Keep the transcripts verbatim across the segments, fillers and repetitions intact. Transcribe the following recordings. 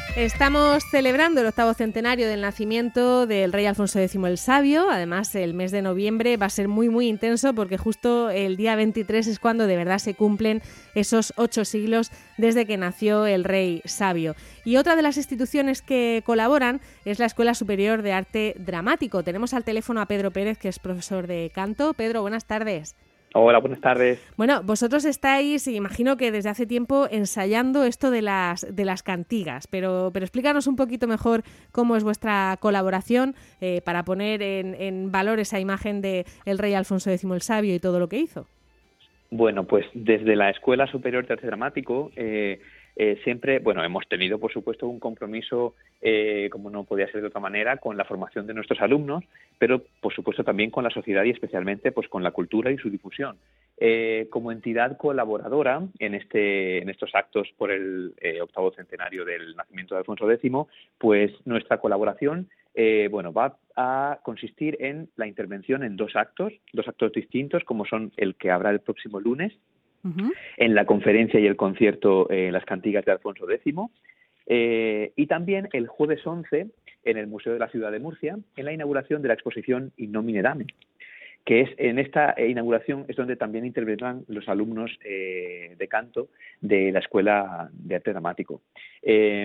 Estamos celebrando el octavo centenario del nacimiento del rey Alfonso X el Sabio. Además, el mes de noviembre va a ser muy, muy intenso porque justo el día veintitrés es cuando de verdad se cumplen esos ocho siglos desde que nació el rey sabio. Y otra de las instituciones que colaboran es la Escuela Superior de Arte Dramático. Tenemos al teléfono a Pedro Pérez, que es profesor de canto. Pedro, buenas tardes. Hola, buenas tardes. Bueno, vosotros estáis, imagino que desde hace tiempo, ensayando esto de las de las cantigas, pero, pero explícanos un poquito mejor cómo es vuestra colaboración eh, para poner en, en valor esa imagen de el rey Alfonso X el Sabio y todo lo que hizo. Bueno, pues desde la Escuela Superior de Arte Dramático eh, eh, siempre, bueno, hemos tenido, por supuesto, un compromiso, eh, como no podía ser de otra manera, con la formación de nuestros alumnos, pero, por supuesto, también con la sociedad y especialmente pues con la cultura y su difusión. Eh, como entidad colaboradora en este en estos actos por el eh, octavo centenario del nacimiento de Alfonso X, pues nuestra colaboración eh, bueno va a consistir en la intervención en dos actos, dos actos distintos, como son el que habrá el próximo lunes, uh-huh. en la conferencia y el concierto eh, Las Cantigas de Alfonso X, eh, y también el jueves once en el Museo de la Ciudad de Murcia, en la inauguración de la exposición In Nomine Dame, que es en esta inauguración es donde también intervendrán los alumnos eh, de canto de la Escuela de Arte Dramático. Eh,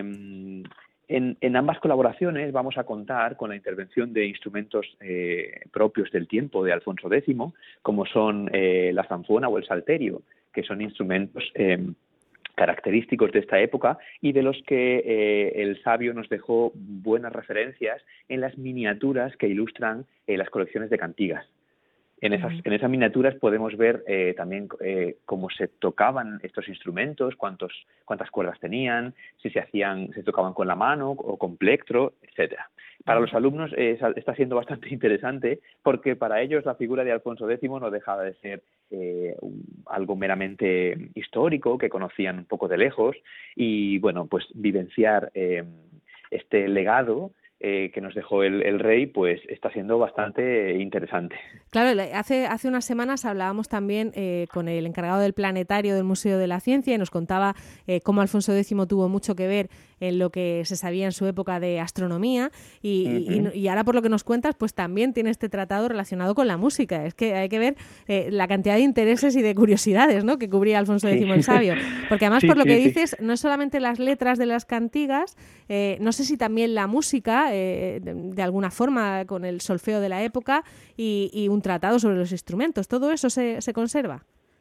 en, en ambas colaboraciones vamos a contar con la intervención de instrumentos eh, propios del tiempo de Alfonso X, como son eh, la zanfona o el salterio, que son instrumentos eh, característicos de esta época y de los que eh, el sabio nos dejó buenas referencias en las miniaturas que ilustran eh, las colecciones de cantigas. En esas, en esas miniaturas podemos ver eh, también eh, cómo se tocaban estos instrumentos, cuántos, cuántas cuerdas tenían, si se hacían, se tocaban con la mano o con plectro, etcétera. Para los alumnos eh, está siendo bastante interesante porque para ellos la figura de Alfonso X no dejaba de ser eh, algo meramente histórico que conocían un poco de lejos y bueno, pues vivenciar eh, este legado Eh, que nos dejó el, el rey, pues está siendo bastante interesante. Claro, hace, hace unas semanas hablábamos también eh, con el encargado del planetario del Museo de la Ciencia y nos contaba eh, cómo Alfonso X tuvo mucho que ver en lo que se sabía en su época de astronomía y, uh-huh. y, y ahora por lo que nos cuentas, pues también tiene este tratado relacionado con la música. Es que hay que ver eh, la cantidad de intereses y de curiosidades, ¿no?, que cubría Alfonso X sí. el Sabio. Porque además, sí, por lo sí, que sí. dices, no es solamente las letras de las cantigas, eh, no sé si también la música, eh, de, de alguna forma, con el solfeo de la época y, y un tratado sobre los instrumentos. ¿Todo eso se, se conserva?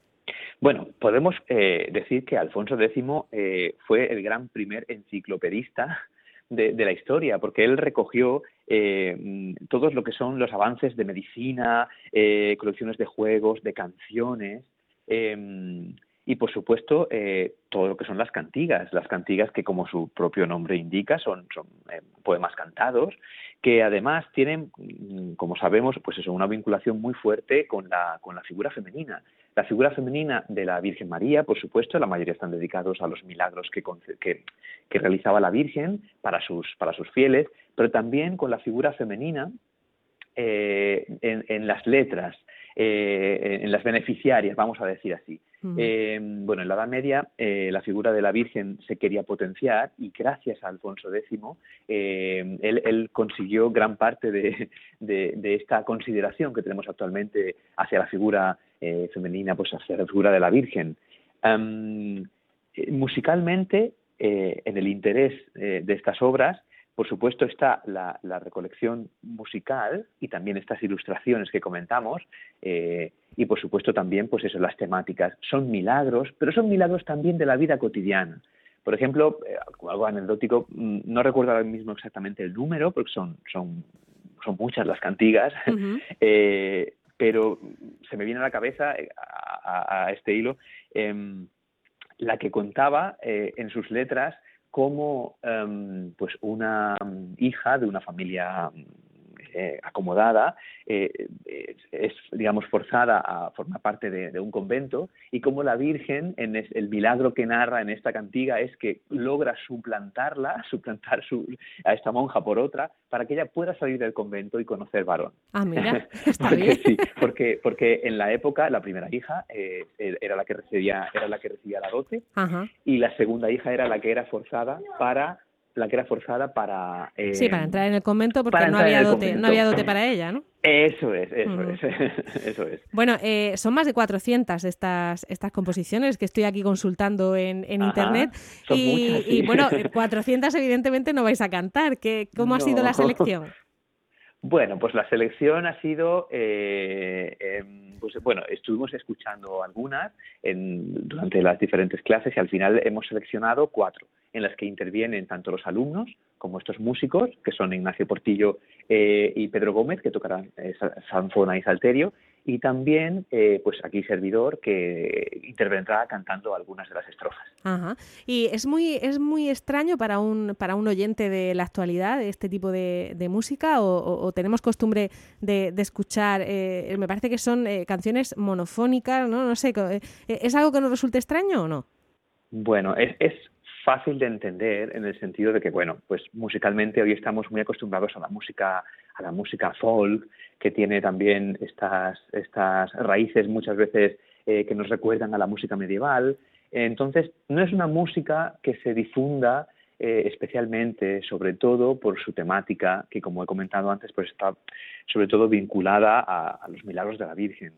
Bueno, podemos eh, decir que Alfonso X eh, fue el gran primer enciclopedista de, de la historia, porque él recogió eh, todos lo que son los avances de medicina, eh, colecciones de juegos, de canciones, eh, y por supuesto eh, todo lo que son las cantigas, las cantigas que como su propio nombre indica son, son eh, poemas cantados, que además tienen, como sabemos, pues eso, una vinculación muy fuerte con la, con la figura femenina. La figura femenina de la Virgen María, por supuesto, la mayoría están dedicados a los milagros que, que, que realizaba la Virgen para sus, para sus fieles, pero también con la figura femenina eh, en, en las letras, eh, en las beneficiarias, vamos a decir así. Uh-huh. Eh, bueno, en la Edad Media eh, la figura de la Virgen se quería potenciar y gracias a Alfonso X eh, él, él consiguió gran parte de, de, de esta consideración que tenemos actualmente hacia la figura eh, femenina, pues hacia la figura de la Virgen. Um, eh, musicalmente, eh, en el interés eh, de estas obras, por supuesto está la, la recolección musical y también estas ilustraciones que comentamos eh, y por supuesto también pues eso, las temáticas. Son milagros, pero son milagros también de la vida cotidiana. Por ejemplo, eh, algo anecdótico, no recuerdo ahora mismo exactamente el número porque son, son, son muchas las cantigas, uh-huh. eh, pero se me viene a la cabeza a, a, a este hilo eh, la que contaba eh, en sus letras como um, pues una hija de una familia eh, acomodada eh, es, es, digamos, forzada a formar parte de, de un convento y como la Virgen, en es, el milagro que narra en esta cantiga es que logra suplantarla, suplantar su, a esta monja por otra, para que ella pueda salir del convento y conocer varón. Ah, mira, está porque, bien. Sí, porque, porque en la época la primera hija eh, era la que recibía, era la que recibía la dote. Ajá. Y la segunda hija era la que era forzada para la que era forzada para... Eh, sí, para entrar en el convento porque no había, dote, no había dote para ella, ¿no? Eso es, eso uh-huh. es, eso es. Bueno, eh, son más de cuatrocientas estas, estas composiciones que estoy aquí consultando en, en Ajá, internet. son y, muchas, sí. y bueno, cuatrocientas evidentemente no vais a cantar. ¿Qué, ¿Cómo no. ha sido la selección? Bueno, pues la selección ha sido, eh, eh, pues bueno, estuvimos escuchando algunas en, durante las diferentes clases y al final hemos seleccionado cuatro, en las que intervienen tanto los alumnos como estos músicos, que son Ignacio Portillo eh, y Pedro Gómez, que tocarán eh, sanfona y salterio, y también, eh, pues aquí servidor, que intervendrá cantando algunas de las estrofas. Ajá. Y es muy es muy extraño para un para un oyente de la actualidad este tipo de, de música, o, o, o tenemos costumbre de, de escuchar, eh, me parece que son eh, canciones monofónicas, ¿no? No sé, eh, ¿es algo que nos resulte extraño o no? Bueno, es... es fácil de entender en el sentido de que, bueno, pues musicalmente hoy estamos muy acostumbrados a la música, a la música folk, que tiene también estas, estas raíces muchas veces eh, que nos recuerdan a la música medieval. Entonces, no es una música que se difunda eh, especialmente, sobre todo por su temática, que como he comentado antes, pues está sobre todo vinculada a, a los milagros de la Virgen.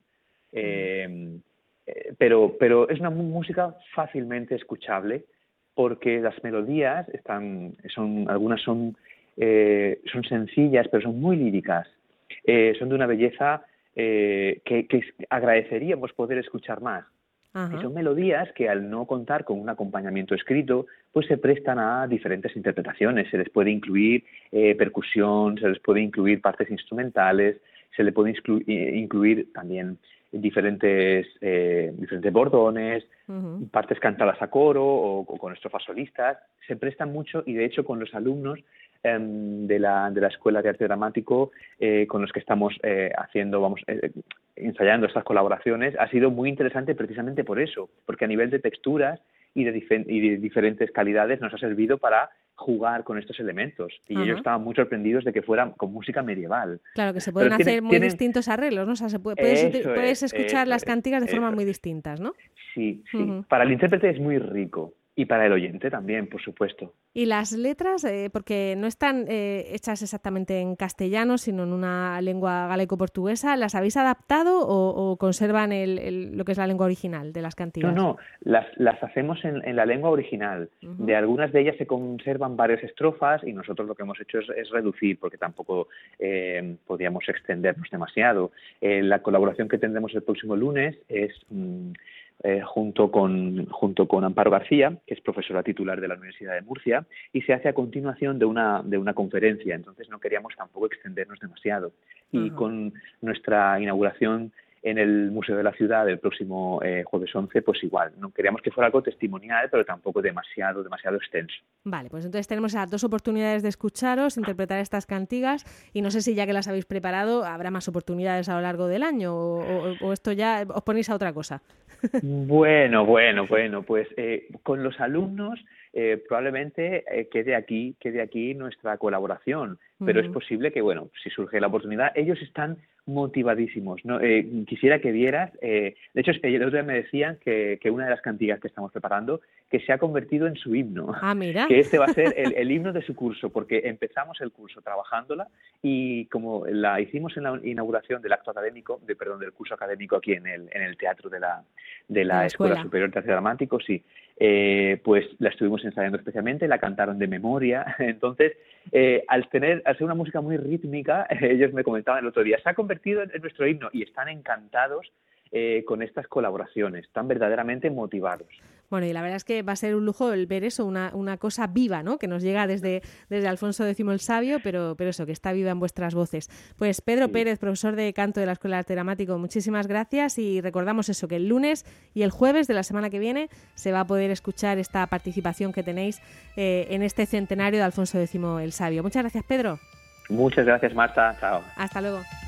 Eh, eh, pero, pero es una música fácilmente escuchable, porque las melodías están, son, algunas son, eh, son sencillas, pero son muy líricas. Eh, son de una belleza eh, que, que agradeceríamos poder escuchar más. Ajá. Y son melodías que, al no contar con un acompañamiento escrito, pues se prestan a diferentes interpretaciones. Se les puede incluir eh, percusión, se les puede incluir partes instrumentales, se le puede inclu- incluir también diferentes, eh, diferentes bordones, uh-huh. partes cantadas a coro o, o con estrofas solistas. Se prestan mucho, y de hecho con los alumnos eh, de, la, de la Escuela de Arte Dramático eh, con los que estamos eh, haciendo, vamos, eh, ensayando estas colaboraciones, ha sido muy interesante precisamente por eso, porque a nivel de texturas y de, dif- y de diferentes calidades nos ha servido para jugar con estos elementos, y uh-huh. ellos estaban muy sorprendidos de que fuera con música medieval. Claro, que se pueden Pero hacer tienen, muy tienen... distintos arreglos, ¿no? O sea, se puede, puedes, es, puedes escuchar las cantigas de formas muy distintas, ¿no? Sí, sí. Uh-huh. Para el intérprete es muy rico, y para el oyente también, por supuesto. Y las letras, eh, porque no están eh, hechas exactamente en castellano, sino en una lengua galaico-portuguesa, ¿las habéis adaptado o, o conservan el, el, lo que es la lengua original de las cantigas? No, no, las, las hacemos en, en la lengua original. Uh-huh. De algunas de ellas se conservan varias estrofas, y nosotros lo que hemos hecho es, es reducir, porque tampoco eh, podíamos extendernos demasiado. Eh, la colaboración que tendremos el próximo lunes es... Mmm, Eh, junto con junto con Amparo García, que es profesora titular de la Universidad de Murcia, y se hace a continuación de una de una conferencia. Entonces no queríamos tampoco extendernos demasiado. Y uh-huh. con nuestra inauguración en el Museo de la Ciudad el próximo eh, jueves once, pues igual, no queríamos que fuera algo testimonial, pero tampoco demasiado demasiado extenso. Vale, pues entonces tenemos esas dos oportunidades de escucharos, interpretar estas cantigas, y no sé si ya que las habéis preparado habrá más oportunidades a lo largo del año, o, o, o esto ya os ponéis a otra cosa. Bueno, bueno, bueno, pues eh, con los alumnos eh, probablemente eh, quede aquí, quede aquí nuestra colaboración, pero uh-huh. es posible que, bueno, si surge la oportunidad, ellos están motivadísimos, ¿no? Eh, quisiera que vieras, eh, de hecho, el otro día me decían que, que una de las cantigas que estamos preparando, que se ha convertido en su himno. Ah, mira. Que este va a ser el, el himno de su curso, porque empezamos el curso trabajándola, y como la hicimos en la inauguración del acto académico, de perdón, del curso académico aquí en el, en el teatro de la, de la, la Escuela. Escuela Superior de Arte Dramático, sí, eh, pues la estuvimos ensayando especialmente, la cantaron de memoria. Entonces, eh, al tener, al ser una música muy rítmica, eh, ellos me comentaban el otro día, se ha convertido en, en nuestro himno, y están encantados eh, con estas colaboraciones, están verdaderamente motivados. Bueno, y la verdad es que va a ser un lujo el ver eso, una, una cosa viva, ¿no? Que nos llega desde, desde Alfonso X el Sabio, pero, pero eso, que está viva en vuestras voces. Pues Pedro sí. Pérez, profesor de canto de la Escuela de Arte Dramático, muchísimas gracias, y recordamos eso, que el lunes y el jueves de la semana que viene se va a poder escuchar esta participación que tenéis eh, en este centenario de Alfonso X el Sabio. Muchas gracias, Pedro. Muchas gracias, Marta. Chao. Hasta luego.